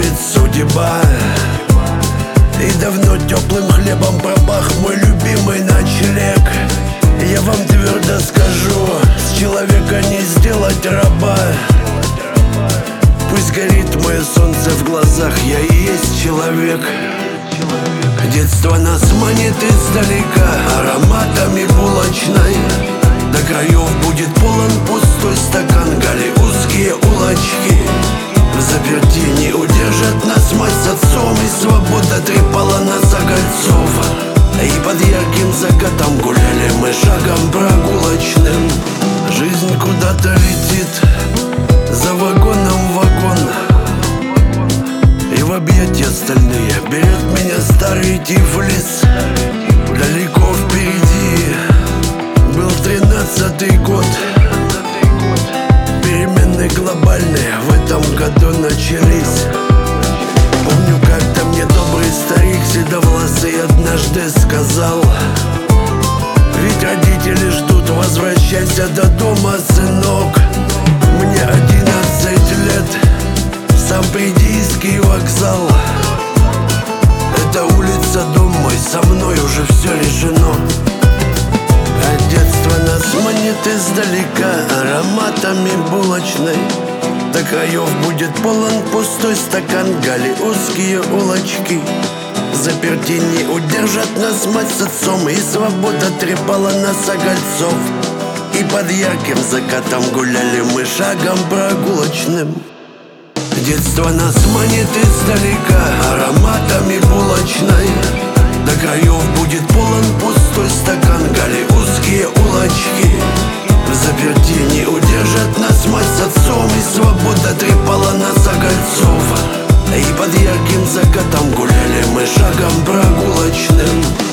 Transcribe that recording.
готовит судьба. И давно теплым хлебом пропах мой любимый ночлег. Я вам твердо скажу, с человека не сделать раба. Пусть горит мое солнце в глазах, я и есть человек. Детство нас манит издалека ароматами булочной. До краев будет полон пустой стакан, гали узкие улочки. В заперти не удержат нас мать с отцом, и свобода трепала нас за кольцов. И под ярким закатом гуляли мы шагом прогулочным. Жизнь куда-то летит, за вагоном вагон, и в объятия стальные берет меня старый Тифлис. Далеко впереди был 13-й год. Перемены глобальные в этом году начались. Помню, как-то мне добрый старик седовласый однажды сказал: ведь родители ждут, возвращайся до дома, сынок. Мне 11 лет, сам Придийский вокзал. Это улица, дом мой, со мной уже все решено. А детство нас манит издалека ароматами булочной. До краев будет полон пустой стакан, гали узкие улочки. Заперти не удержат нас мать с отцом, и свобода трепала нас за кольцов. И под ярким закатом гуляли мы шагом прогулочным. Детство нас манит издалека ароматами булочной. До краев будет полон пустой стакан, гали узкие улочки. В заперти не удержат нас мать с отцом, и свобода трепала нас за кольцов. И под ярким закатом гуляли мы шагом прогулочным.